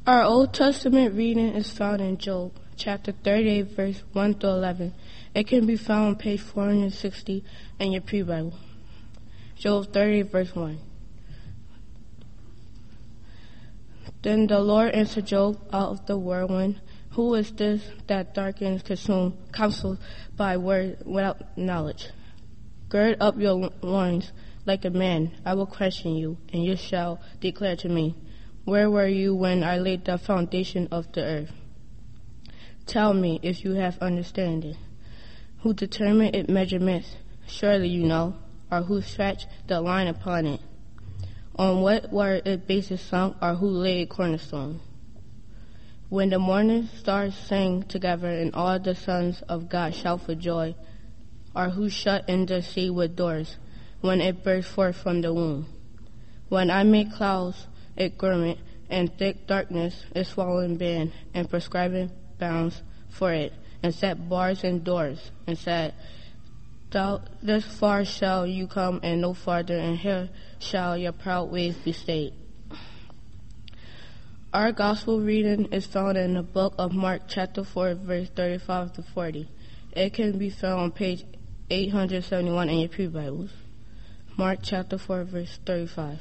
Our Old Testament reading is found in Job, chapter 38, verse 1 through 11. It can be found on page 460 in your pre-Bible. Job 38, verse 1. Then the Lord answered Job out of the whirlwind, "Who is this that darkens counsel by word without knowledge? Gird up your loins like a man. I will question you, and you shall declare to me. Where were you when I laid the foundation of the earth? Tell me if you have understanding. Who determined its measurements? Surely you know. Or who stretched the line upon it? On what were its bases sunk, or who laid cornerstone? When the morning stars sang together, and all the sons of God shout for joy, or who shut in the sea with doors, when it burst forth from the womb? When I made clouds a garment, and thick darkness a swallowing band, and prescribing bounds for it, and set bars and doors, and said, This far shall you come, and no farther, and here shall your proud ways be stayed." Our gospel reading is found in the book of Mark, chapter 4, verse 35 to 40. It can be found on page 871 in your pre-Bibles. Mark, chapter 4, verse 35.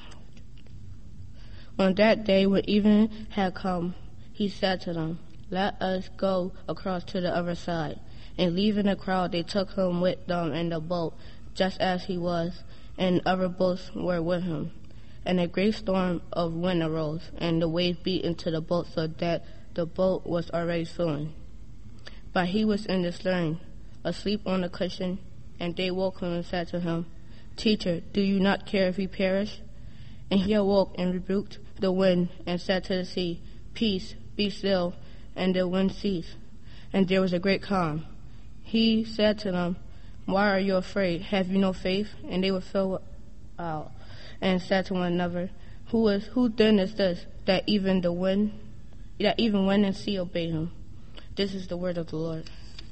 On that day, when evening had come, he said to them, "Let us go across to the other side." And leaving the crowd, they took him with them in the boat, just as he was, and other boats were with him. And a great storm of wind arose, and the waves beat into the boat so that the boat was already filling. But he was in the stern, asleep on the cushion, and they woke him and said to him, "Teacher, do you not care if we perish?" And he awoke and rebuked the wind, and said to the sea, "Peace, be still," and the wind ceased, and there was a great calm. He said to them, "Why are you afraid? Have you no faith?" And they were filled out, and said to one another, Who then is this, that even wind and sea obey him?" This is the word of the Lord.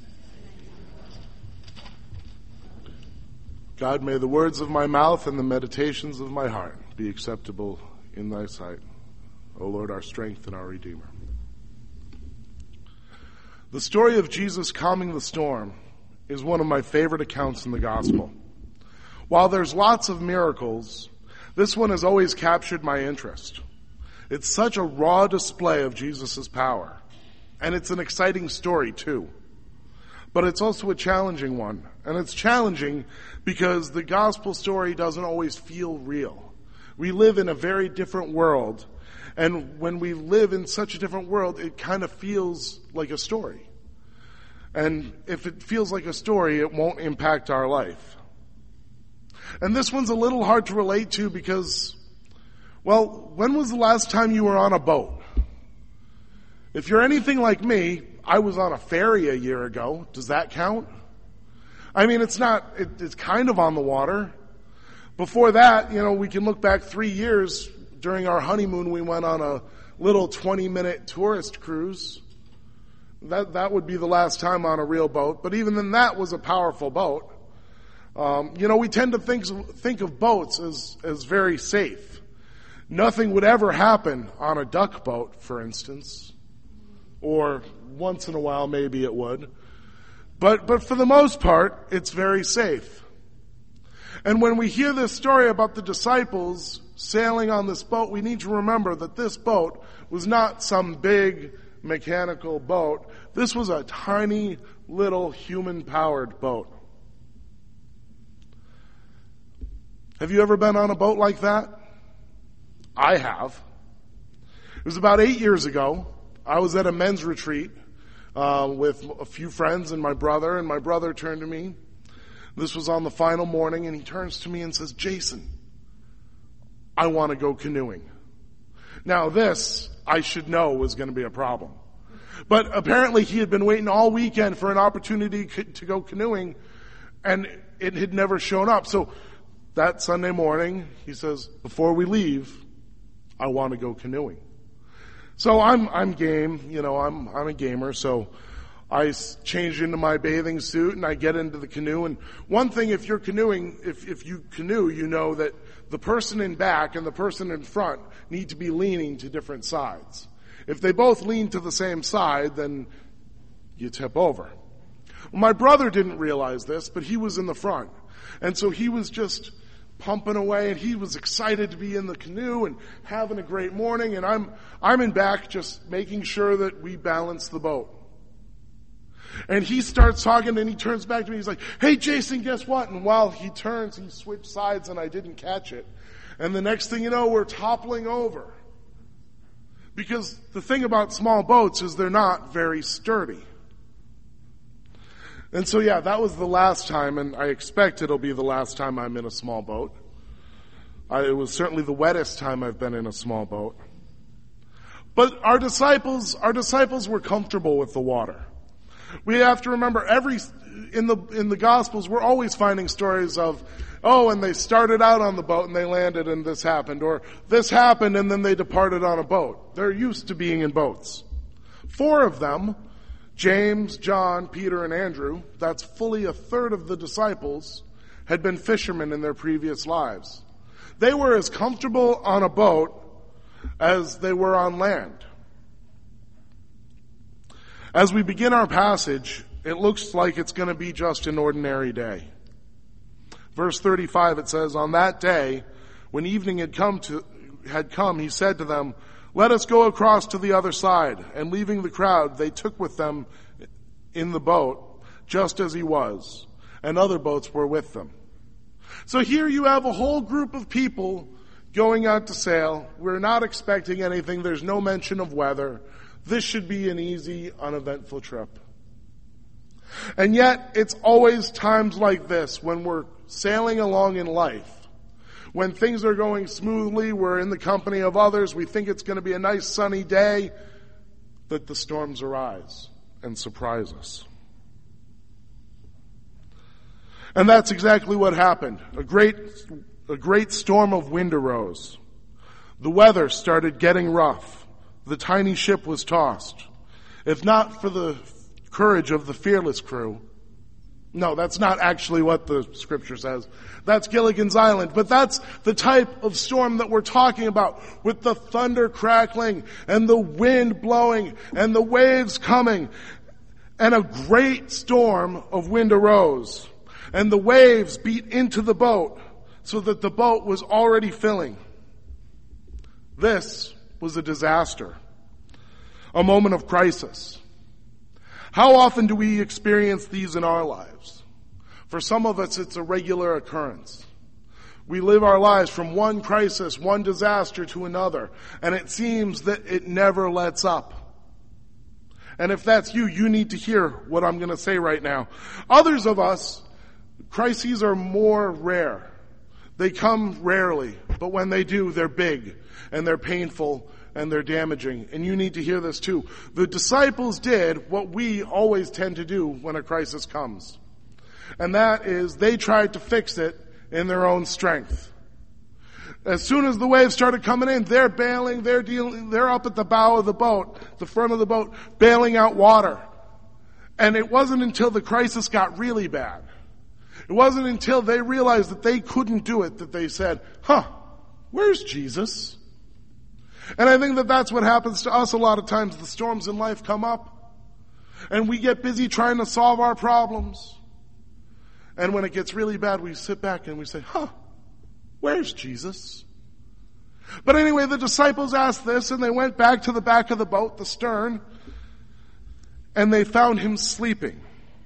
God, may the words of my mouth and the meditations of my heart be acceptable in thy sight, O Lord, our strength and our Redeemer. The story of Jesus calming the storm is one of my favorite accounts in the gospel. While there's lots of miracles, this one has always captured my interest. It's such a raw display of Jesus' power, and it's an exciting story too. But it's also a challenging one, and it's challenging because the gospel story doesn't always feel real. We live in a very different world, and when we live in such a different world, it kind of feels like a story. And if it feels like a story, it won't impact our life. And this one's a little hard to relate to because, well, when was the last time you were on a boat? If you're anything like me, I was on a ferry a year ago. Does that count? I mean, it's kind of on the water. Before that, we can look back 3 years. During our honeymoon, we went on a little 20-minute tourist cruise. That would be the last time on a real boat. But even then, that was a powerful boat. We tend to think of boats as very safe. Nothing would ever happen on a duck boat, for instance. Or once in a while, maybe it would. But for the most part, it's very safe. And when we hear this story about the disciples sailing on this boat, we need to remember that this boat was not some big mechanical boat. This was a tiny little human-powered boat. Have you ever been on a boat like that? I have. It was about 8 years ago. I was at a men's retreat with a few friends and my brother turned to me. This was on the final morning, and he turns to me and says, "Jason, I want to go canoeing." Now this, I should know, was going to be a problem. But apparently he had been waiting all weekend for an opportunity to go canoeing, and it had never shown up. So that Sunday morning, he says, "Before we leave, I want to go canoeing." So I'm game, I'm a gamer, so I change into my bathing suit and I get into the canoe. And one thing, if you're canoeing, if you canoe, you know that the person in back and the person in front need to be leaning to different sides. If they both lean to the same side, then you tip over. Well, my brother didn't realize this, but he was in the front. And so he was just pumping away, and he was excited to be in the canoe and having a great morning, and I'm in back just making sure that we balance the boat. And he starts talking, and he turns back to me, he's like, "Hey Jason, guess what?" And while he turns, he switched sides and I didn't catch it. And the next thing you know, we're toppling over. Because the thing about small boats is they're not very sturdy. And so yeah, that was the last time, and I expect it'll be the last time I'm in a small boat. It was certainly the wettest time I've been in a small boat. But our disciples were comfortable with the water. We have to remember in the Gospels, we're always finding stories of, and they started out on the boat and they landed and this happened, or this happened and then they departed on a boat. They're used to being in boats. 4 of them, James, John, Peter, and Andrew, that's fully a third of the disciples, had been fishermen in their previous lives. They were as comfortable on a boat as they were on land. As we begin our passage, it looks like it's going to be just an ordinary day. Verse 35, it says, "On that day, when evening had come, he said to them, 'Let us go across to the other side.' And leaving the crowd, they took with them in the boat, just as he was, and other boats were with them." So here you have a whole group of people going out to sail. We're not expecting anything. There's no mention of weather. This should be an easy, uneventful trip. And yet, it's always times like this when we're sailing along in life. When things are going smoothly, we're in the company of others, we think it's going to be a nice sunny day, that the storms arise and surprise us. And that's exactly what happened. A great storm of wind arose. The weather started getting rough. The tiny ship was tossed. If not for the courage of the fearless crew. No, that's not actually what the scripture says. That's Gilligan's Island. But that's the type of storm that we're talking about, with the thunder crackling and the wind blowing and the waves coming. And a great storm of wind arose. And the waves beat into the boat so that the boat was already filling. This was a disaster. A moment of crisis. How often do we experience these in our lives? For some of us, it's a regular occurrence. We live our lives from one crisis, one disaster to another, and it seems that it never lets up. And if that's you, you need to hear what I'm going to say right now. Others of us, crises are more rare. They come rarely, but when they do, they're big, and they're painful, and they're damaging. And you need to hear this too. The disciples did what we always tend to do when a crisis comes. And that is, they tried to fix it in their own strength. As soon as the waves started coming in, they're bailing, they're up at the bow of the boat, the front of the boat, bailing out water. And it wasn't until the crisis got really bad, it wasn't until they realized that they couldn't do it, that they said, where's Jesus? And I think that that's what happens to us a lot of times. The storms in life come up, and we get busy trying to solve our problems. And when it gets really bad, we sit back and we say, where's Jesus? But anyway, the disciples asked this, and they went back to the back of the boat, the stern, and they found him sleeping.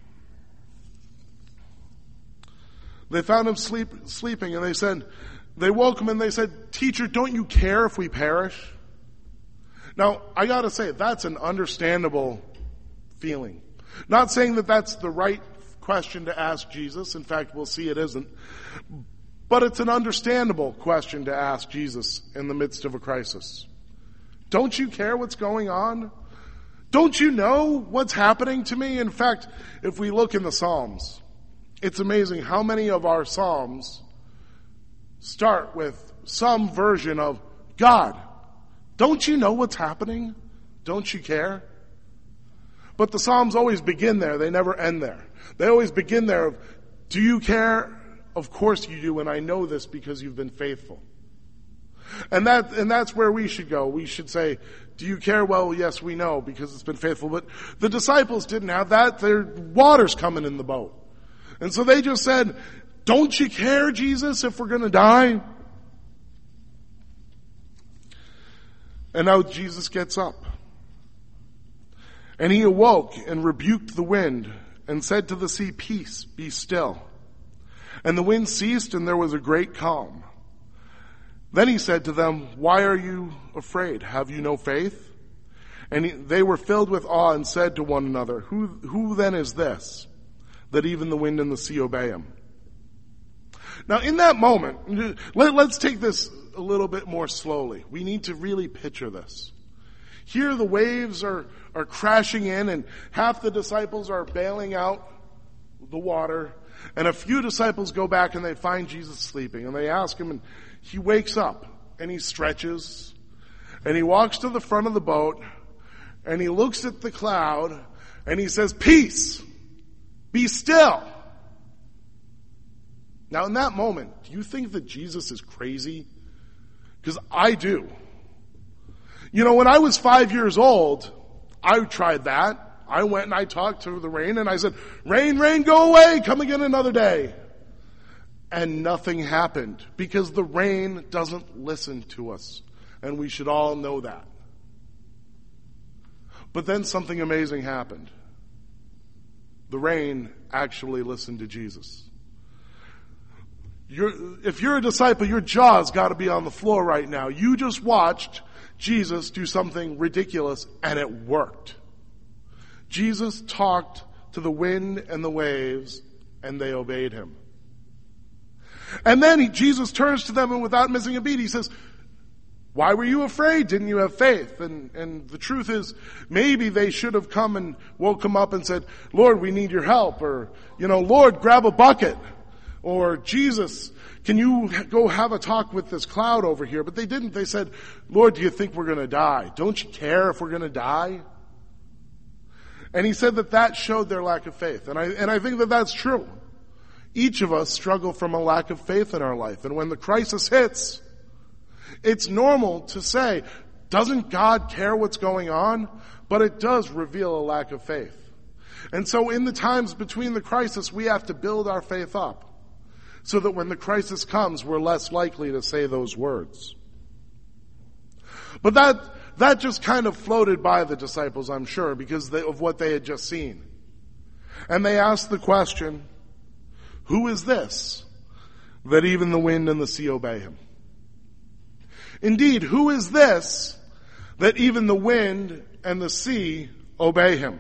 They found him sleeping, and they woke him and they said, "Teacher, don't you care if we perish?" Now, I gotta say, that's an understandable feeling. Not saying that that's the right question to ask Jesus. In fact, we'll see it isn't. But it's an understandable question to ask Jesus in the midst of a crisis. Don't you care what's going on? Don't you know what's happening to me? In fact, if we look in the Psalms, it's amazing how many of our Psalms start with some version of, God, don't you know what's happening? Don't you care? But the Psalms always begin there. They never end there. They always begin there of, do you care? Of course you do, and I know this because you've been faithful. And that's where we should go. We should say, do you care? Well, yes, we know because it's been faithful. But the disciples didn't have that. Their water's coming in the boat. And so they just said, don't you care, Jesus, if we're going to die? And now Jesus gets up. And he awoke and rebuked the wind and said to the sea, peace, be still. And the wind ceased and there was a great calm. Then he said to them, why are you afraid? Have you no faith? And they were filled with awe and said to one another, who then is this, that even the wind and the sea obey him? Now in that moment, let's take this a little bit more slowly. We need to really picture this. Here the waves are crashing in and half the disciples are bailing out the water. And a few disciples go back and they find Jesus sleeping. And they ask him, and he wakes up and he stretches and he walks to the front of the boat and he looks at the cloud and he says, peace, be still. Now in that moment, do you think that Jesus is crazy? Because I do. You know, when I was 5 years old, I tried that. I went and I talked to the rain and I said, rain, rain, go away, come again another day. And nothing happened because the rain doesn't listen to us. And we should all know that. But then something amazing happened. The rain actually listened to Jesus. If you're a disciple, your jaw's got to be on the floor right now. You just watched Jesus do something ridiculous and it worked. Jesus talked to the wind and the waves and they obeyed him. And then Jesus turns to them and without missing a beat, he says, why were you afraid? Didn't you have faith? And the truth is, maybe they should have come and woke him up and said, Lord, we need your help. Or, Lord, grab a bucket. Or, Jesus, can you go have a talk with this cloud over here? But they didn't. They said, Lord, do you think we're going to die? Don't you care if we're going to die? And he said that showed their lack of faith. And I think that that's true. Each of us struggle from a lack of faith in our life. And when the crisis hits, it's normal to say, doesn't God care what's going on? But it does reveal a lack of faith. And so in the times between the crisis, we have to build our faith up so that when the crisis comes, we're less likely to say those words. But that just kind of floated by the disciples, I'm sure, because of what they had just seen. And they asked the question, who is this that even the wind and the sea obey him? Indeed, who is this that even the wind and the sea obey him?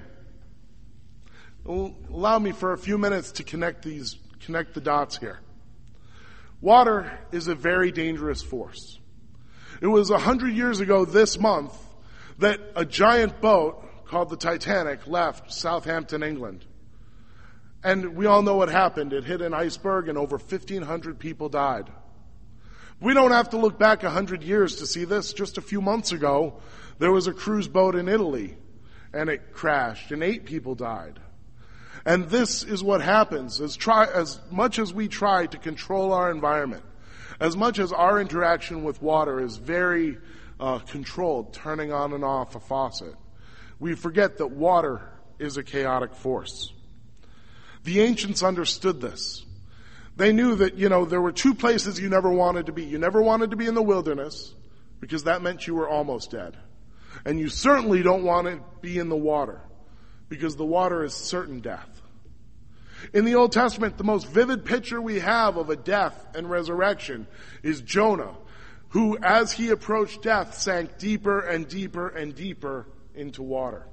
Allow me for a few minutes to connect the dots here. Water is a very dangerous force. It was 100 years ago this month that a giant boat called the Titanic left Southampton, England. And we all know what happened. It hit an iceberg and over 1,500 people died. We don't have to look back 100 years to see this. Just a few months ago, there was a cruise boat in Italy and it crashed and 8 people died. And this is what happens. As much as we try to control our environment, as much as our interaction with water is very controlled, turning on and off a faucet, we forget that water is a chaotic force. The ancients understood this. They knew that, there were 2 places you never wanted to be. You never wanted to be in the wilderness because that meant you were almost dead. And you certainly don't want to be in the water because the water is certain death. In the Old Testament, the most vivid picture we have of a death and resurrection is Jonah, who, as he approached death, sank deeper and deeper and deeper into water.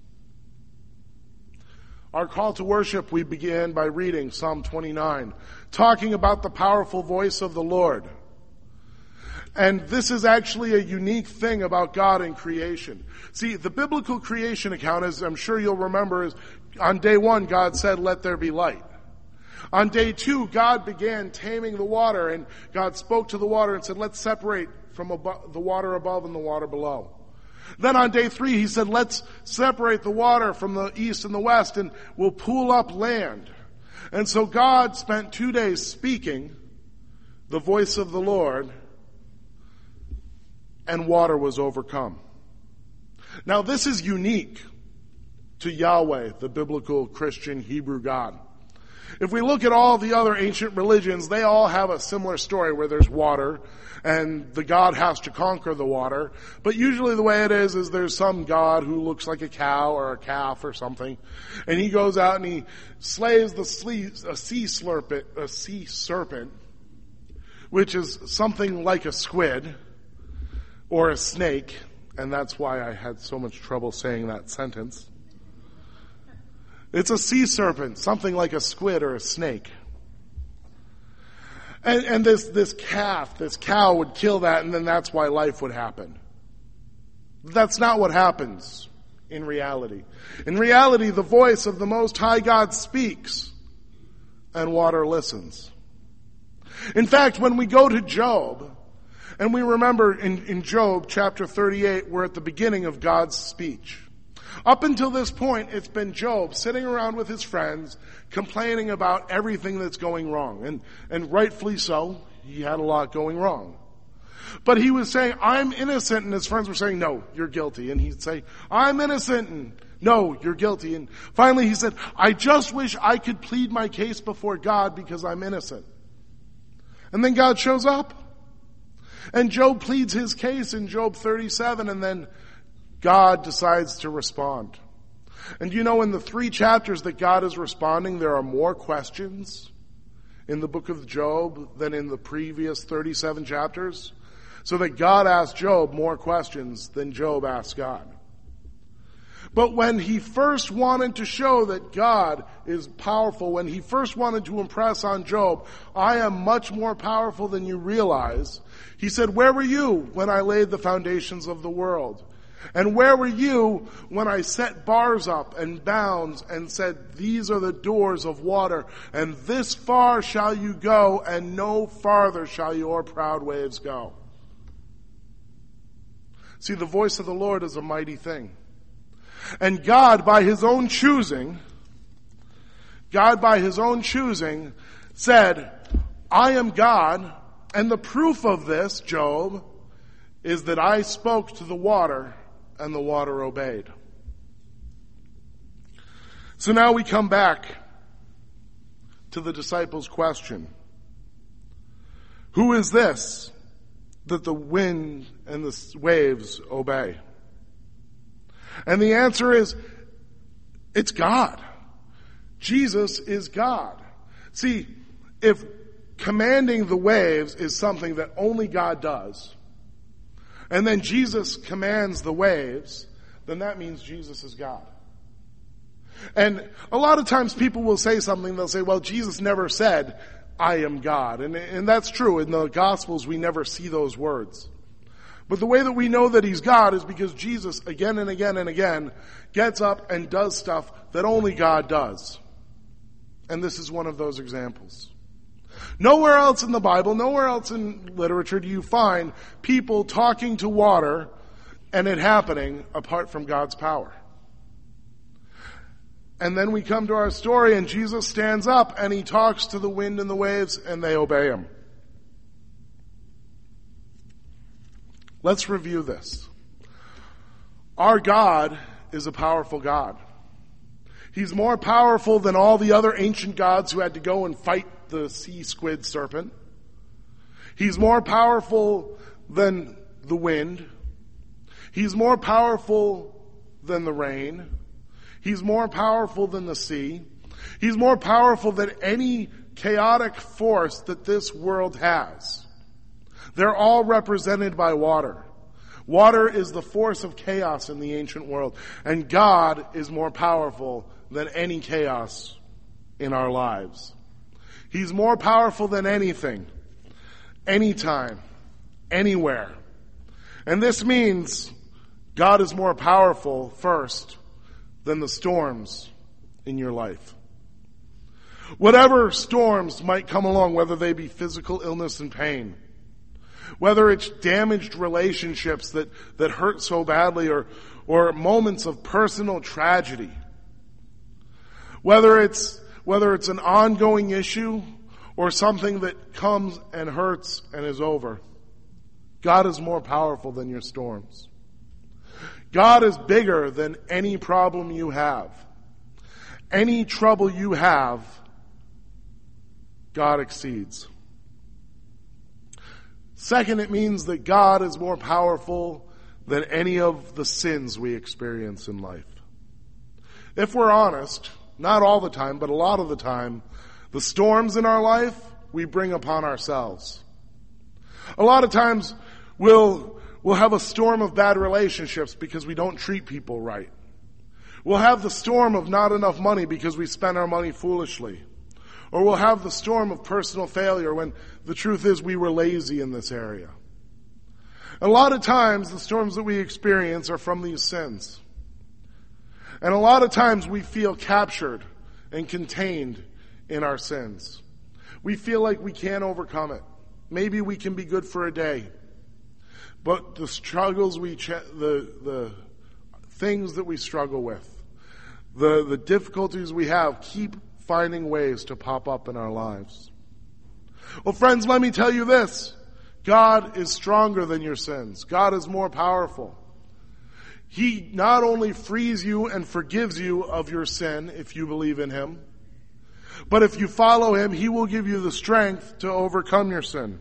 Our call to worship, we began by reading Psalm 29, talking about the powerful voice of the Lord. And this is actually a unique thing about God and creation. See, the biblical creation account, as I'm sure you'll remember, is on day 1, God said, let there be light. On day 2, God began taming the water, and God spoke to the water and said, let's separate from the water above and the water below. Then on day 3, he said, let's separate the water from the east and the west and we'll pool up land. And so God spent 2 days speaking the voice of the Lord and water was overcome. Now this is unique to Yahweh, the biblical Christian Hebrew God. If we look at all the other ancient religions, they all have a similar story where there's water and the God has to conquer the water. But usually the way it is there's some God who looks like a cow or a calf or something. And he goes out and he slays a sea serpent, which is something like a squid or a snake. And that's why I had so much trouble saying that sentence. It's a sea serpent, something like a squid or a snake. And this cow would kill that, and then that's why life would happen. That's not what happens in reality. In reality, the voice of the Most High God speaks, and water listens. In fact, when we go to Job, and we remember in Job chapter 38, we're at the beginning of God's speech. Up until this point, it's been Job sitting around with his friends, complaining about everything that's going wrong. And rightfully so, he had a lot going wrong. But he was saying, I'm innocent, and his friends were saying, no, you're guilty. And he'd say, I'm innocent, and no, you're guilty. And finally he said, I just wish I could plead my case before God because I'm innocent. And then God shows up. And Job pleads his case in Job 37, and then God decides to respond. And you know, in the 3 chapters that God is responding, there are more questions in the book of Job than in the previous 37 chapters. So that God asked Job more questions than Job asked God. But when he first wanted to show that God is powerful, when he first wanted to impress on Job, I am much more powerful than you realize, he said, where were you when I laid the foundations of the world? And where were you when I set bars up and bounds and said, these are the doors of water, and this far shall you go, and no farther shall your proud waves go? See, the voice of the Lord is a mighty thing. And God, by his own choosing, said, I am God, and the proof of this, Job, is that I spoke to the water, and the water obeyed. So now we come back to the disciples' question. Who is this that the wind and the waves obey? And the answer is, it's God. Jesus is God. See, if commanding the waves is something that only God does, and then Jesus commands the waves, then that means Jesus is God. And a lot of times people will say something, they'll say, well, Jesus never said, I am God. And that's true. In the Gospels, we never see those words. But the way that we know that he's God is because Jesus, again and again and again, gets up and does stuff that only God does. And this is one of those examples. Nowhere else in the Bible, nowhere else in literature do you find people talking to water and it happening apart from God's power. And then we come to our story and Jesus stands up and he talks to the wind and the waves and they obey him. Let's review this. Our God is a powerful God. He's more powerful than all the other ancient gods who had to go and fight the sea squid serpent. He's more powerful than the wind. He's more powerful than the rain. He's more powerful than the sea. He's more powerful than any chaotic force that this world has. They're all represented by water. Water is the force of chaos in the ancient world. And God is more powerful than any chaos in our lives. He's more powerful than anything, anytime, anywhere. And this means God is more powerful first than the storms in your life. Whatever storms might come along, whether they be physical illness and pain, whether it's damaged relationships that hurt so badly or moments of personal tragedy, whether it's an ongoing issue or something that comes and hurts and is over, God is more powerful than your storms. God is bigger than any problem you have. Any trouble you have, God exceeds. Second, it means that God is more powerful than any of the sins we experience in life. If we're honest, not all the time, but a lot of the time, the storms in our life we bring upon ourselves. A lot of times we'll have a storm of bad relationships because we don't treat people right. We'll have the storm of not enough money because we spend our money foolishly. Or we'll have the storm of personal failure when the truth is we were lazy in this area. A lot of times the storms that we experience are from these sins. And a lot of times we feel captured and contained in our sins. We feel like we can't overcome it. Maybe we can be good for a day. But the struggles the things that we struggle with, the difficulties we have keep finding ways to pop up in our lives. Well, friends, let me tell you this. God is stronger than your sins. God is more powerful. He not only frees you and forgives you of your sin if you believe in Him, but if you follow Him, He will give you the strength to overcome your sin.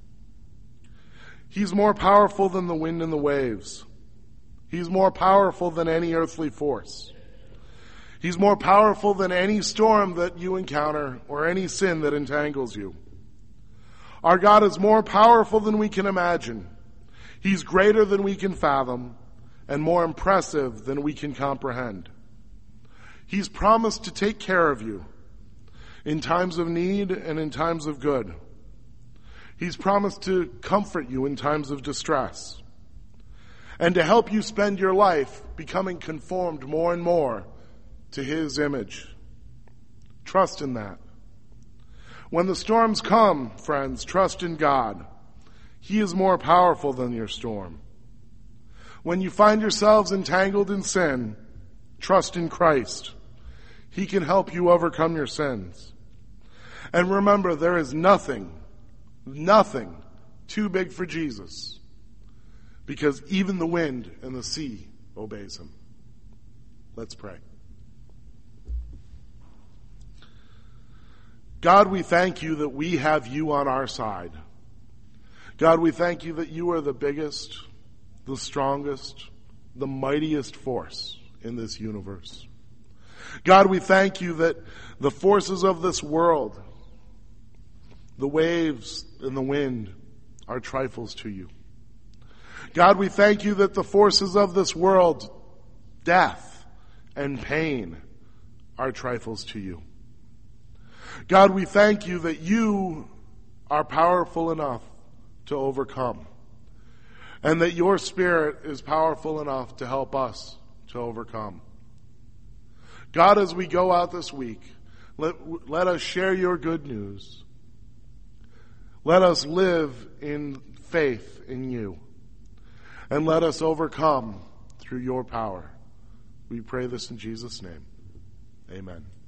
He's more powerful than the wind and the waves. He's more powerful than any earthly force. He's more powerful than any storm that you encounter or any sin that entangles you. Our God is more powerful than we can imagine. He's greater than we can fathom and more impressive than we can comprehend. He's promised to take care of you in times of need and in times of good. He's promised to comfort you in times of distress and to help you spend your life becoming conformed more and more to His image. Trust in that. When the storms come, friends, trust in God. He is more powerful than your storm. When you find yourselves entangled in sin, trust in Christ. He can help you overcome your sins. And remember, there is nothing too big for Jesus, because even the wind and the sea obeys Him. Let's pray. God, we thank You that we have You on our side. God, we thank You that You are the biggest, the strongest, the mightiest force in this universe. God, we thank You that the forces of this world, the waves and the wind, are trifles to You. God, we thank You that the forces of this world, death and pain, are trifles to You. God, we thank You that You are powerful enough to overcome, and that Your Spirit is powerful enough to help us to overcome. God, as we go out this week, let us share Your good news. Let us live in faith in You, and let us overcome through Your power. We pray this in Jesus' name. Amen.